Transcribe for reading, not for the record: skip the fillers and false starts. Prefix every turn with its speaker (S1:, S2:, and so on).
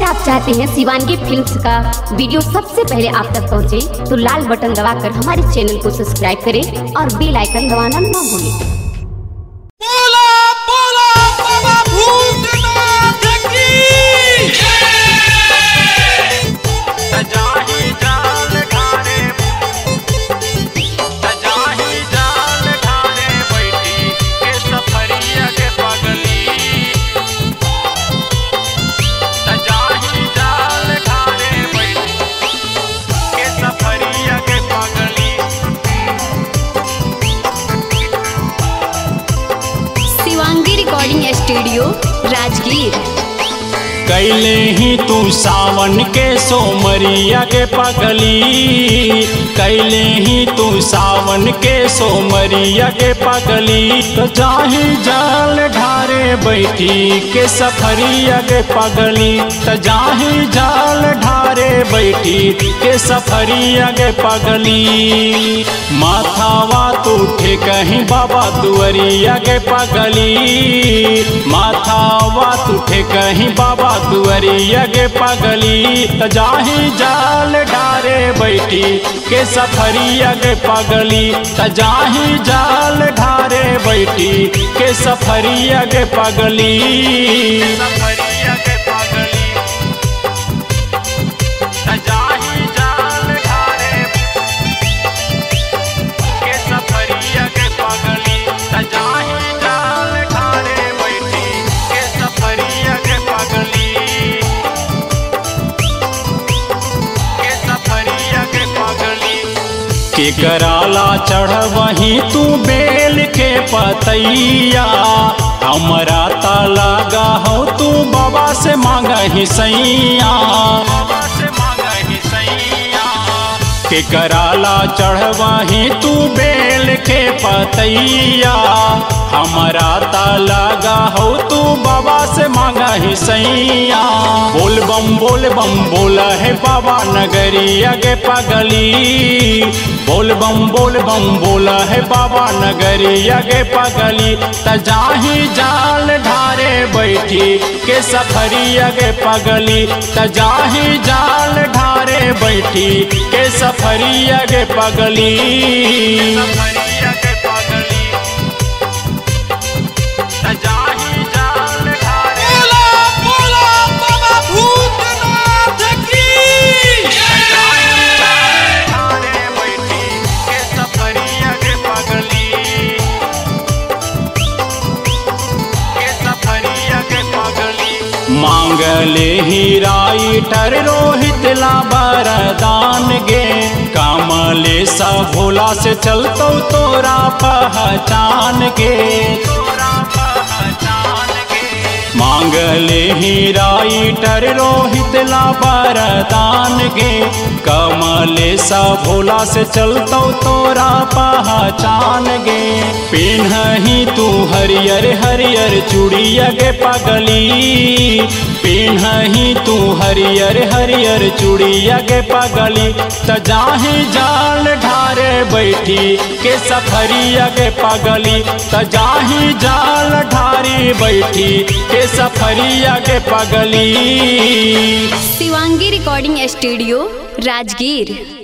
S1: अगर आप चाहते हैं शिवांगी फिल्म्स का वीडियो सबसे पहले आप तक पहुंचे, तो लाल बटन दबाकर हमारे चैनल को सब्सक्राइब करें और बेल आइकन दबाना न भूलें। Shivangi recording studio Rajgir.
S2: कैले ही तू सावन के सोमरिया के पगली, कैले ही तू सावन के सोमरिया के पगली, तो जाही जाल ढारे बैठी के सफरिया के पगली, तो जाही जाल ढारे बैठी के सफरिया के पगली। माथावा तू ठे कहीं बाबा दुअरिया के पगली, माथावा तू ठे कहीं बाबा दुअरिया के पगली, त जाही जाल ढारे बैठी के सफरिया के पगली, त जाही जाल ढारे बैठी के सफरिया के पगली, सफरिया के पगली, त जाही जाल ढारे के सफरिया के पगली, त जाही जाल ढारे बैठी के सफरिया के पगली, के कराला चढ़ वहीं तू बेल के पतैया, हमरा ता लगा हो तू बाबा से मांगा ही सैया, बाबा से मांगा ही सैया। के कराला चढ़ वहीं तू बेल के पतैया, हमरा ता लगा हो तू बाबा से मांगा ही सैया। बोल बम बोला है बाबा नगरिया के पगली, बोल बम बोला है बाबा नगरिया के पगली, त जाही जाल ढारे बैठी के सफरिया के पगली, त जाही जाल ढारे बैठी के सफरिया के पगली, सफरिया के पगली, त जाही जाल ढारे बाबा भूतनाथ की मांगले ही राइटर रोहित ला बरदान गे, कामले सा भोला से चलतो तोरा पहचान गे, मांगले ही राइटर रोहित ला बरदान गे, कमले सा भोला से चलतो तोरा पहचान गे। पिन्हही तू हरियर हरियर चूड़िया के पगली, पिन्हही तू हरियर हरियर चूड़िया के पगली, त जाही जाल ढारे बैठी के सफरिया के पगली, त जाही जाल ढारी बैठी के सफरिया के पगली।
S1: Shivangi recording studio Rajgir.